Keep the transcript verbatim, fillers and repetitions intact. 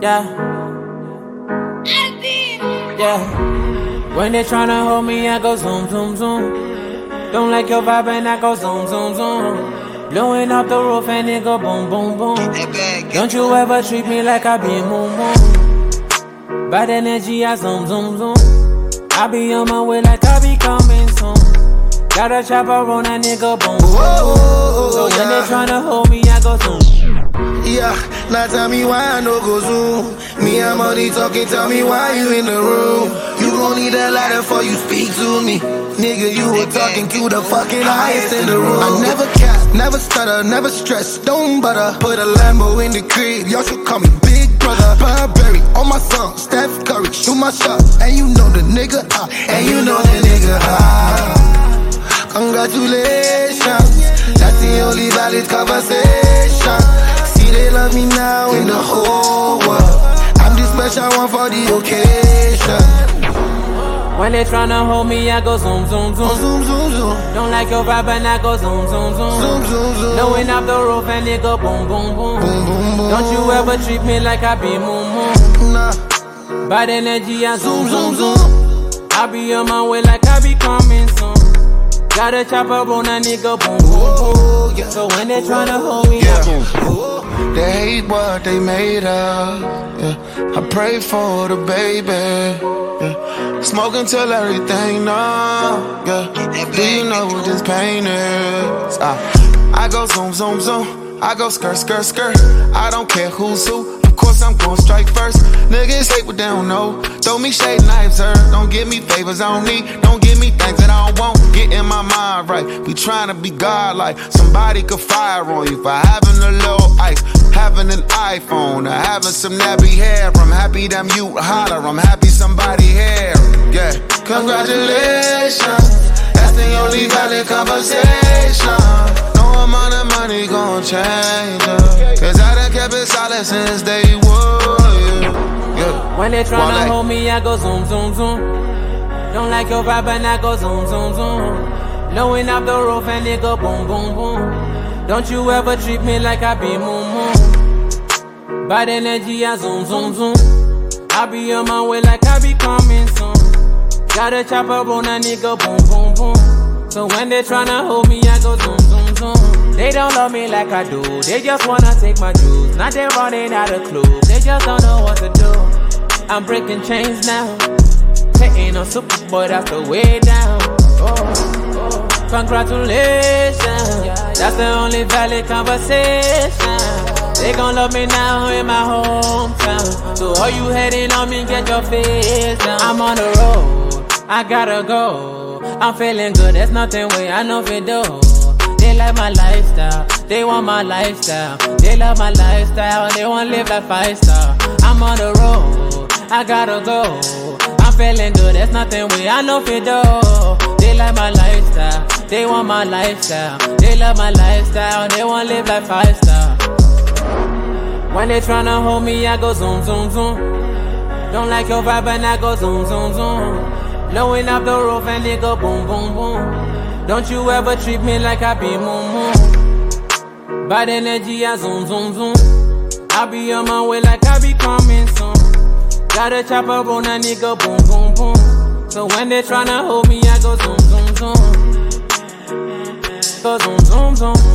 Yeah. Yeah. When they tryna hold me, I go zoom, zoom, zoom. Don't like your vibe and I go zoom, zoom, zoom. Blowing up the roof and it go boom, boom, boom. Don't you ever treat me like I be moon, moon. Bad energy, I zoom, zoom, zoom. I be on my way like I be coming soon. Got a chopper on a nigga, boom, boom. Whoa, so when yeah. they tryna hold me, I go zoom. Yeah, now tell me why I no go zoom. Me and money talking, tell me why you in the room. You gon' need a ladder before you speak to me. Nigga, you were talking to the fucking highest in the room. I never cap, never stutter, never stress, don't butter. Put a Lambo in the crib, y'all should call me Big Brother. Burberry on my son, Steph Curry, shoot my shot. And you know the nigga hot, and you know the nigga hot. Congratulations, that's the only valid conversation. See, they love me now in the whole world. I'm the special one for the occasion. When they tryna hold me, I go zoom, zoom, zoom. Oh, zoom, zoom, zoom. Don't like your vibe and I go zoom, zoom, zoom. Zoom, zoom, zoom. Blowing up the roof and it go boom, boom, boom. Boom, boom, boom. Don't you ever treat me like I be moon, moon. Nah. Bad energy, I zoom, zoom, zoom. I be on my way like I be coming soon. Got a chopper on a nigga, boom, boom, boom. Yeah. So when they tryna hold me, yeah. I boom. They hate what they made of. Yeah. I pray for the baby. Yeah. Smoke until everything numb. Yeah. Do you know what this pain is? Uh, I go zoom, zoom, zoom. I go skirt, skirt, skirt. I don't care who's who. Of course I'm gon' strike first. Niggas hate what they don't know. Throw me shade knives, sir. Don't give me favors I don't need. Don't give me things that I don't want. Get in my mind right. We tryna be godlike. Somebody could fire on you for having a little ice, having an iPhone, or having some nappy hair. I'm happy them you holler. I'm happy somebody here. Yeah. Congratulations. That's the only valid conversation. No amount of money gon' change her. Cause I done kept it solid since day one. Yeah. When they tryna hold me, I go zoom, zoom, zoom. Don't like your vibe and I go zoom, zoom, zoom. Blowing up the roof and it go boom, boom, boom. Don't you ever treat me like I be moon, moon. Bad energy, I zoom, zoom, zoom. I be on my way like I be coming soon. Got a chopper on a nigga, boom, boom, boom. So when they tryna hold me, I go zoom, zoom, zoom. They don't love me like I do. They just wanna take my juice. Now they running out of clues. They just don't know what to do. I'm breaking chains now. They ain't no Superboy, that's the way down. Oh, oh. Congratulations, that's the only valid conversation. They gon' love me now in my hometown. So all you hating on me, get your face down. I'm on the road, I gotta go. I'm feeling good, there's nothing way I know fi do. They like my lifestyle, they want my lifestyle. They love my lifestyle, they want live like five star. I'm on the road, I gotta go. I'm feeling good, there's nothing way I know fi do. They like my lifestyle, they want my lifestyle. They love my lifestyle, they want live like five star. When they tryna hold me, I go zoom, zoom, zoom. Don't like your vibe and I go zoom, zoom, zoom. Blowing up the roof and it go boom, boom, boom. Don't you ever treat me like I be moon, moon. Bad energy, I zoom, zoom, zoom. I be on my way like I be coming soon. Got a chopper on a nigga, boom, boom, boom. So when they tryna hold me, I go zoom, zoom, zoom. Go zoom, zoom, zoom.